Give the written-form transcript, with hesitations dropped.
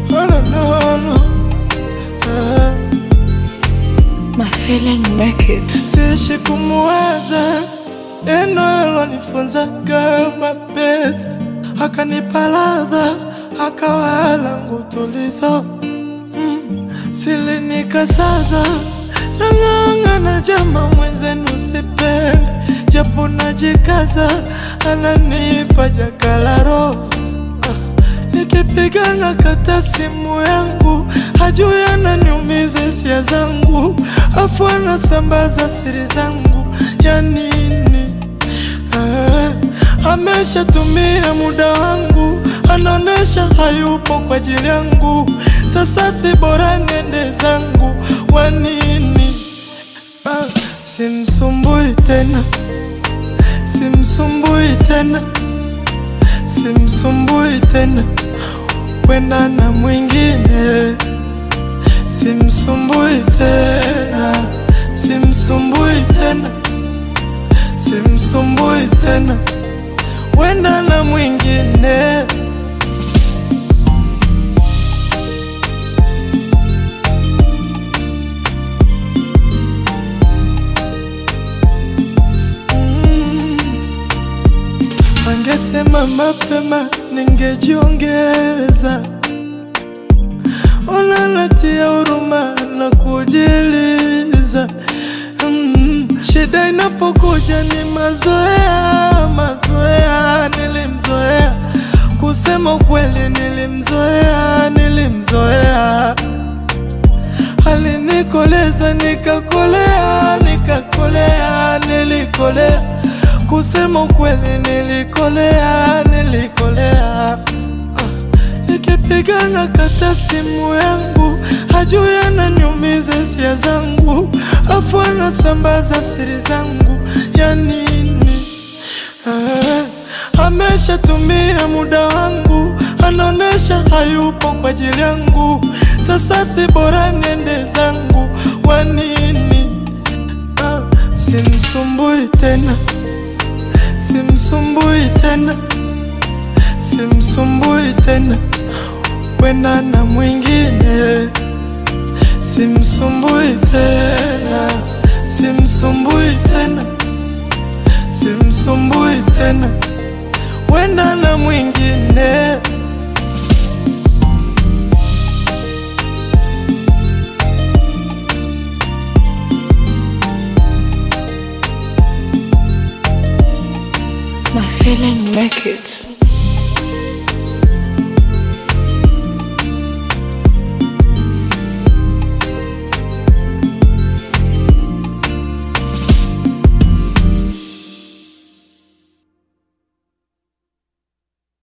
Oh, no. My feeling make it. Siishi kumuwaza, neno alonifunza kama pesa, akanipa ladha, akawa langu tulizo. Sili nikasaza, nang'ang'ana jama mwenzenu sipende, japo najikaza, ananipa jakalaro. Nikipigana kata simu yangu, hajui ananiumiza hisia zangu, afu anasambaza siri zangu ya nini? Ameshatumia muda wangu, anaonesha hayupo kwa ajili yangu. Sasa si bora nende zangu, wa nini? Simsumbui tena, simsumbui tena, simsumbui tena, wenda na mwingine. Simsumbui tena, simsumbui tena, simsumbui tena, wenda na mwingine. Angesema mapema ningejiongeza, ona natia huruma na kujiliza. Shida inapokuja ni mazoea, mazoea. Nilimzoea, kusema ukweli nilimzoea. Alinikoleza nikakolea, nilikolea. Kusema ukweli nilikolea. Nikipigana kata simu yangu, hajui ananiumiza hisia zangu, afu anasambaza siri zangu ya nini? Ameshatumia muda wangu, anaonesha hayupo kwa ajili yangu. Sasa si bora nende zangu, wa nini? Simsumbui tena, simsumbui tena, simsumbui tena, wenda na mwingine. Simsumbui tena, simsumbui tena, simsumbui tena, wenda na mwingine. My feeling make it.